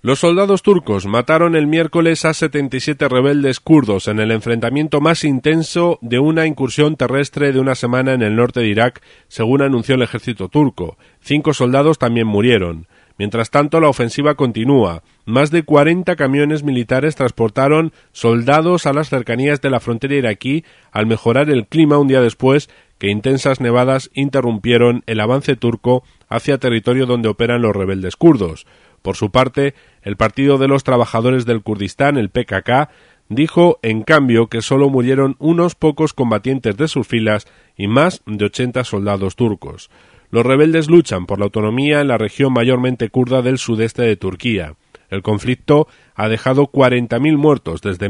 Los soldados turcos mataron el miércoles a 77 rebeldes kurdos en el enfrentamiento más intenso de una incursión terrestre de una semana en el norte de Irak, según anunció el ejército turco. 5 soldados también murieron. Mientras tanto, la ofensiva continúa. Más de 40 camiones militares transportaron soldados a las cercanías de la frontera iraquí al mejorar el clima un día después que intensas nevadas interrumpieron el avance turco hacia territorio donde operan los rebeldes kurdos. Por su parte, el Partido de los Trabajadores del Kurdistán, el PKK, dijo, en cambio, que solo murieron unos pocos combatientes de sus filas y más de 80 soldados turcos. Los rebeldes luchan por la autonomía en la región mayormente kurda del sudeste de Turquía. El conflicto ha dejado 40.000 muertos desde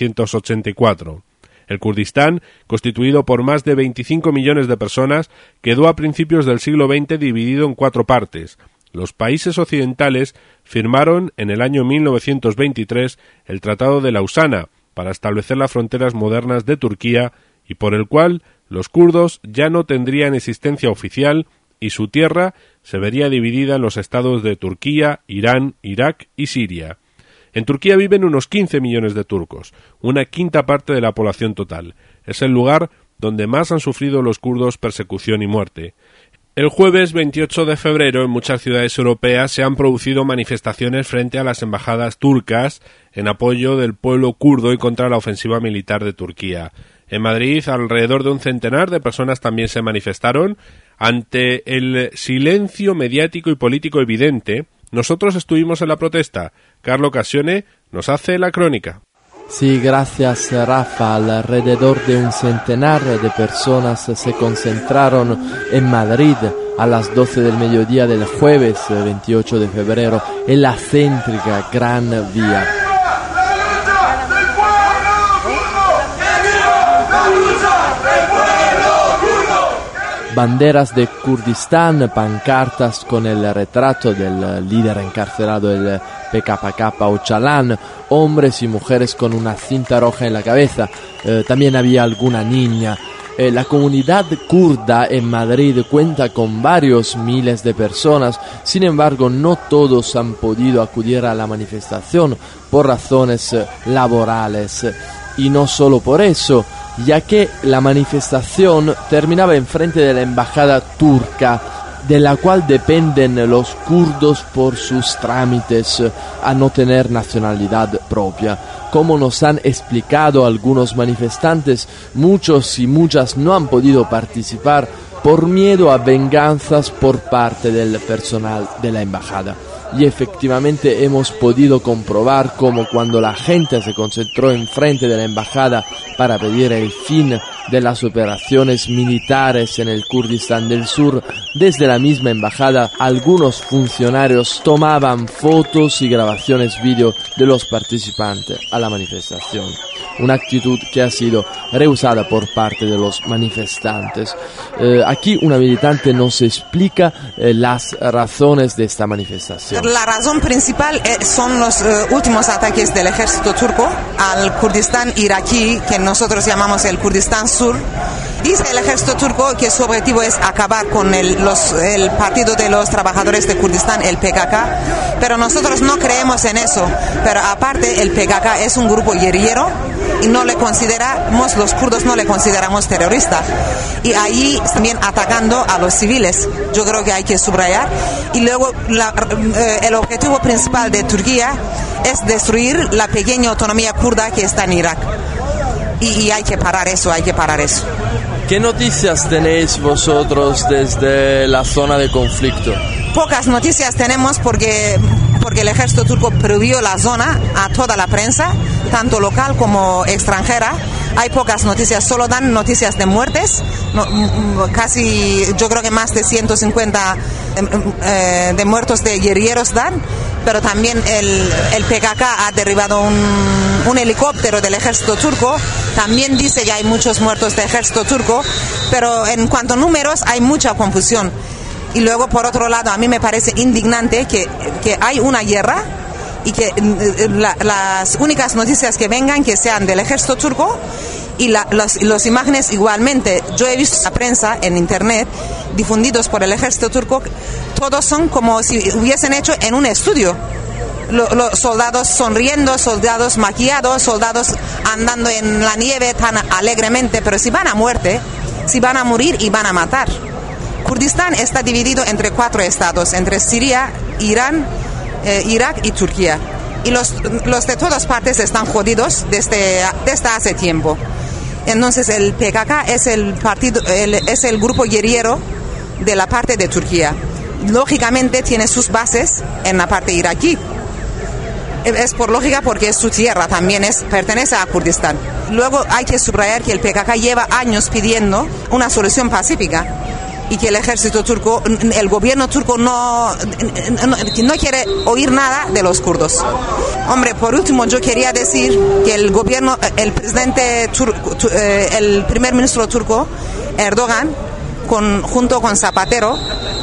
1984. El Kurdistán, constituido por más de 25 millones de personas, quedó a principios del siglo XX dividido en 4 partes. Los países occidentales firmaron en el año 1923 el Tratado de Lausana para establecer las fronteras modernas de Turquía y por el cual los kurdos ya no tendrían existencia oficial y su tierra se vería dividida en los estados de Turquía, Irán, Irak y Siria. En Turquía viven unos 15 millones de turcos, una quinta parte de la población total. Es el lugar donde más han sufrido los kurdos persecución y muerte. El jueves 28 de febrero en muchas ciudades europeas se han producido manifestaciones frente a las embajadas turcas en apoyo del pueblo kurdo y contra la ofensiva militar de Turquía. En Madrid, alrededor de un centenar de personas también se manifestaron. Ante el silencio mediático y político evidente, nosotros estuvimos en la protesta. Carlo Cassione nos hace la crónica. Sí, gracias Rafa. Alrededor de un centenar de personas se concentraron en Madrid a las 12 del mediodía del jueves 28 de febrero en la céntrica Gran Vía. Banderas de Kurdistán, pancartas con el retrato del líder encarcelado del PKK Öcalan, hombres y mujeres con una cinta roja en la cabeza, también había alguna niña. La comunidad kurda en Madrid cuenta con varios miles de personas, sin embargo no todos han podido acudir a la manifestación por razones laborales. Y no solo por eso, ya que la manifestación terminaba enfrente de la embajada turca, de la cual dependen los kurdos por sus trámites a no tener nacionalidad propia. Como nos han explicado algunos manifestantes, muchos y muchas no han podido participar por miedo a venganzas por parte del personal de la embajada. Y efectivamente hemos podido comprobar cómo cuando la gente se concentró enfrente de la embajada para pedir el fin de las operaciones militares en el Kurdistán del Sur, desde la misma embajada algunos funcionarios tomaban fotos y grabaciones vídeo de los participantes a la manifestación. Una actitud que ha sido rehusada por parte de los manifestantes. Aquí una militante nos explica las razones de esta manifestación. La razón principal son los últimos ataques del ejército turco al Kurdistán iraquí, que nosotros llamamos el Kurdistán Sur. Dice el ejército turco que su objetivo es acabar con el Partido de los Trabajadores de Kurdistán, el PKK, pero nosotros no creemos en eso. Pero aparte, el PKK es un grupo guerrillero y los kurdos no le consideramos terrorista. Y ahí también atacando a los civiles. Yo creo que hay que subrayar. Y luego el objetivo principal de Turquía es destruir la pequeña autonomía kurda que está en Irak. Y hay que parar eso. ¿Qué noticias tenéis vosotros desde la zona de conflicto? Pocas noticias tenemos porque el ejército turco prohibió la zona a toda la prensa, tanto local como extranjera. Hay pocas noticias, solo dan noticias de muertes, casi yo creo que más de 150 de muertos de guerrilleros dan, pero también el PKK ha derribado un helicóptero del ejército turco, también dice que hay muchos muertos del ejército turco, pero en cuanto a números hay mucha confusión. Y luego, por otro lado, a mí me parece indignante que hay una guerra y que las únicas noticias que vengan que sean del ejército turco y las imágenes igualmente. Yo he visto la prensa en internet difundidos por el ejército turco, todos son como si hubiesen hecho en un estudio. los soldados sonriendo, soldados maquillados, soldados andando en la nieve tan alegremente, pero si van a muerte, si van a morir y van a matar. Kurdistán está dividido entre 4 estados, entre Siria, Irán, Irak y Turquía. Y los de todas partes están jodidos desde hace tiempo. Entonces el PKK es el grupo guerrillero de la parte de Turquía. Lógicamente tiene sus bases en la parte iraquí. Es por lógica porque es su tierra, también pertenece a Kurdistán. Luego hay que subrayar que el PKK lleva años pidiendo una solución pacífica y que el ejército turco, el gobierno turco no quiere oír nada de los kurdos. Hombre, por último yo quería decir que el primer ministro turco, Erdogan, junto con Zapatero,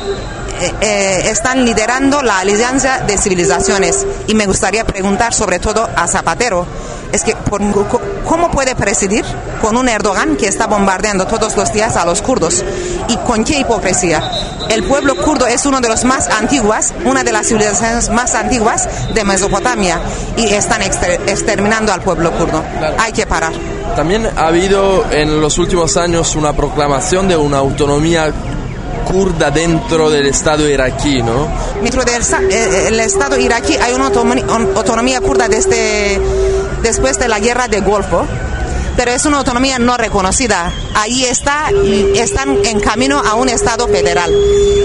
están liderando la Alianza de Civilizaciones, y me gustaría preguntar sobre todo a Zapatero, es que ¿cómo puede presidir con un Erdogan que está bombardeando todos los días a los kurdos? ¿Y con qué hipocresía? El pueblo kurdo es una de las civilizaciones más antiguas de Mesopotamia, y están exterminando al pueblo kurdo. Claro. Hay que parar. También ha habido en los últimos años una proclamación de una autonomía kurda dentro del Estado iraquí, ¿no? Dentro del Estado iraquí hay una autonomía kurda después de la guerra del Golfo, pero es una autonomía no reconocida. Ahí están en camino a un Estado federal.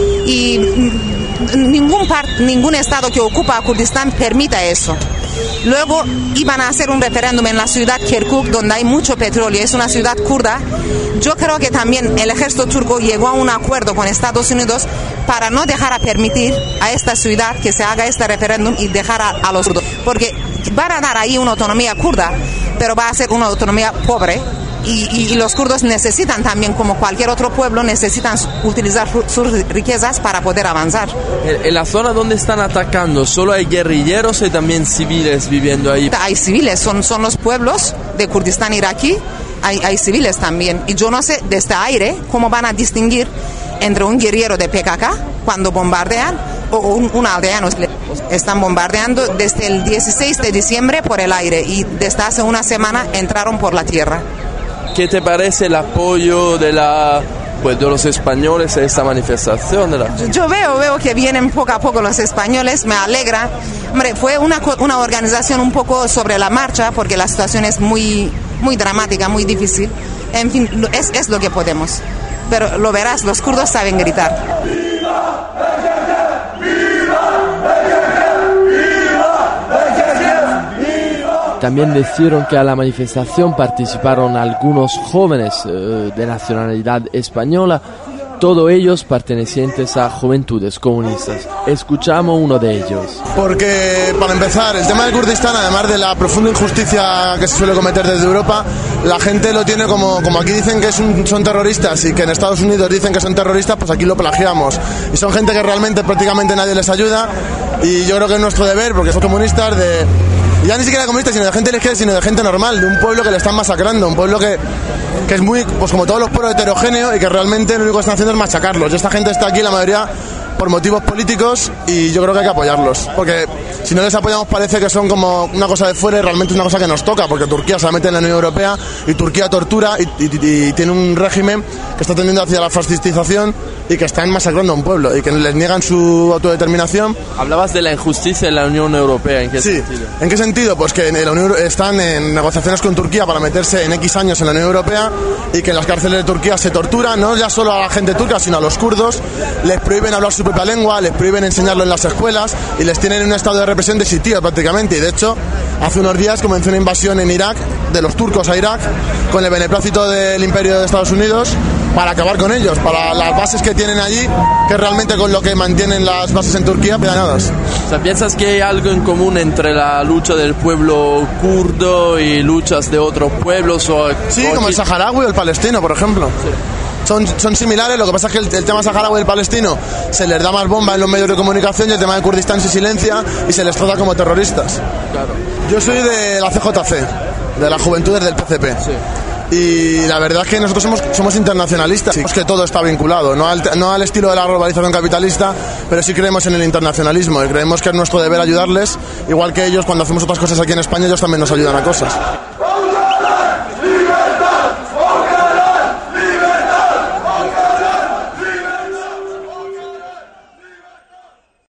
Y ningún Estado que ocupa a Kurdistán permite eso. Luego iban a hacer un referéndum en la ciudad Kirkuk, donde hay mucho petróleo, es una ciudad kurda. Yo creo que también el ejército turco llegó a un acuerdo con Estados Unidos para no dejar a permitir a esta ciudad que se haga este referéndum y dejar a los kurdos, porque van a dar ahí una autonomía kurda, pero va a ser una autonomía pobre. Y los kurdos necesitan también, como cualquier otro pueblo, necesitan utilizar sus riquezas para poder avanzar. En la zona donde están atacando, ¿solo hay guerrilleros y también civiles viviendo ahí? Hay civiles, son los pueblos de Kurdistán iraquí, hay civiles también. Y yo no sé desde aire cómo van a distinguir entre un guerrillero de PKK cuando bombardean o un aldeano. Están bombardeando desde el 16 de diciembre por el aire, y desde hace una semana entraron por la tierra. ¿Qué te parece el apoyo de los españoles a esta manifestación? Yo veo que vienen poco a poco los españoles, me alegra. Hombre, fue una organización un poco sobre la marcha, porque la situación es muy, muy dramática, muy difícil. En fin, es lo que podemos. Pero lo verás, los kurdos saben gritar. También dijeron que a la manifestación participaron algunos jóvenes de nacionalidad española, todos ellos pertenecientes a Juventudes Comunistas. Escuchamos uno de ellos. Porque, para empezar, el tema del Kurdistán, además de la profunda injusticia que se suele cometer desde Europa, la gente lo tiene como aquí dicen que son terroristas, y que en Estados Unidos dicen que son terroristas, pues aquí lo plagiamos. Y son gente que realmente prácticamente nadie les ayuda, y yo creo que es nuestro deber, porque son comunistas, ya ni siquiera de comunistas, sino de gente elegida, sino de gente normal, de un pueblo que le están masacrando, un pueblo que es muy, pues como todos los pueblos, heterogéneo, y que realmente lo único que están haciendo es machacarlos. Y esta gente está aquí, la mayoría, por motivos políticos, y yo creo que hay que apoyarlos, porque si no les apoyamos parece que son como una cosa de fuera, y realmente es una cosa que nos toca, porque Turquía se la mete en la Unión Europea, y Turquía tortura, y tiene un régimen que está tendiendo hacia la fascistización, y que están masacrando a un pueblo, y que les niegan su autodeterminación. Hablabas de la injusticia en la Unión Europea, ¿en qué sentido? ¿En qué sentido? Pues que en la Unión están en negociaciones con Turquía para meterse en X años en la Unión Europea, y que en las cárceles de Turquía se tortura, no ya solo a la gente turca, sino a los kurdos, les prohíben hablar su propia lengua, les prohíben enseñarlo en las escuelas, y les tienen en un estado de represión de sitio prácticamente. Y de hecho, hace unos días comenzó una invasión en Irak, de los turcos a Irak, con el beneplácito del Imperio de Estados Unidos, para acabar con ellos, para las bases que tienen allí, que realmente con lo que mantienen las bases en Turquía, pedanadas. O sea, ¿piensas que hay algo en común entre la lucha del pueblo kurdo y luchas de otros pueblos? Sí, como el saharaui o el palestino, por ejemplo. Sí. Son similares, lo que pasa es que el tema saharaui y el palestino se les da más bomba en los medios de comunicación, y el tema de Kurdistán se silencia y se les trata como terroristas. Claro. Yo soy de la CJC, de las Juventudes del PCP. Sí. y la verdad es que nosotros somos internacionalistas, sí, es que todo está vinculado, no al estilo de la globalización capitalista, pero sí creemos en el internacionalismo y creemos que es nuestro deber ayudarles, igual que ellos cuando hacemos otras cosas aquí en España, ellos también nos ayudan a cosas.